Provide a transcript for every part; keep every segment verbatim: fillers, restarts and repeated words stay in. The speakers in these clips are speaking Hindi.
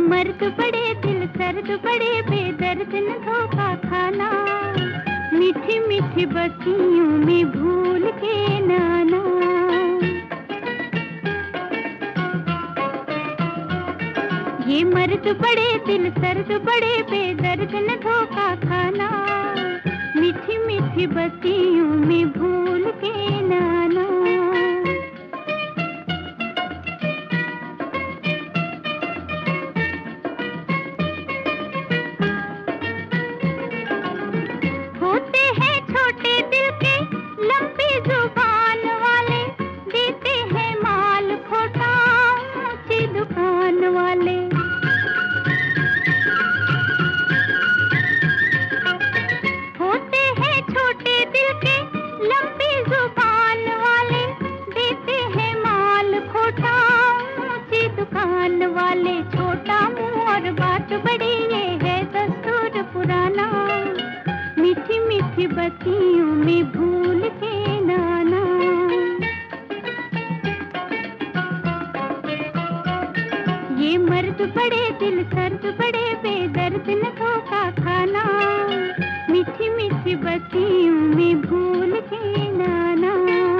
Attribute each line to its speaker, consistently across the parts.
Speaker 1: मर्द बड़े दिल सर्द बड़े बेदर्द न धोखा खाना, मीठी मीठी बत्तियों में भूल के नाना। ये मर्द बड़े दिल सर्द बड़े बेदर्द न धोखा खाना, मीठी मीठी बत्तियों में भूल के नाना। होते हैं छोटे दिल के लंबी जुबान वाले, देते हैं माल खोटा ऊंची दुकान वाले। होते हैं छोटे दिल के लंबी जुबान वाले, देते हैं माल खोटा ऊंची दुकान वाले। छोटा मुंह और बात बड़ी ये है दस्तूर पुराना, मीठी मीठी बत्तियों में भूल के नाना। ये मर्द बड़े दिल सर्द बड़े बेदर्द न धोखा खाना, मीठी मीठी बत्तियों में भूल के नाना।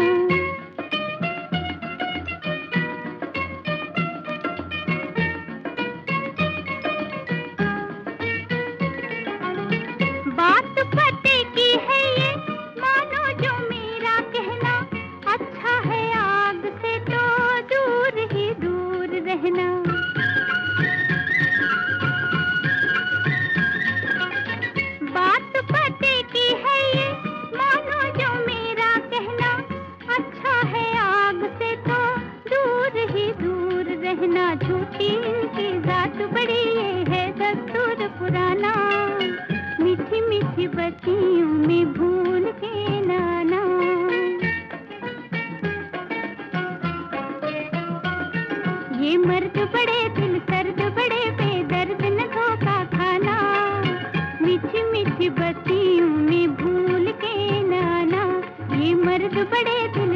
Speaker 1: बात पते की है ये मानो जो मेरा कहना, अच्छा है आग से तो दूर ही दूर रहना। बात पते की है ये मानो जो मेरा कहना, अच्छा है आग से तो दूर ही दूर रहना। झूठी इनकी जात बड़ी ये है दस्तूर पुराना, मीठी मीठी बत्तियों में भूल के नाना। ये मर्द बड़े दिल सर्द बड़े बेदर्द न धोखा खाना, मीठी मीठी बत्तियों में भूल के नाना। ये मर्द बड़े दिल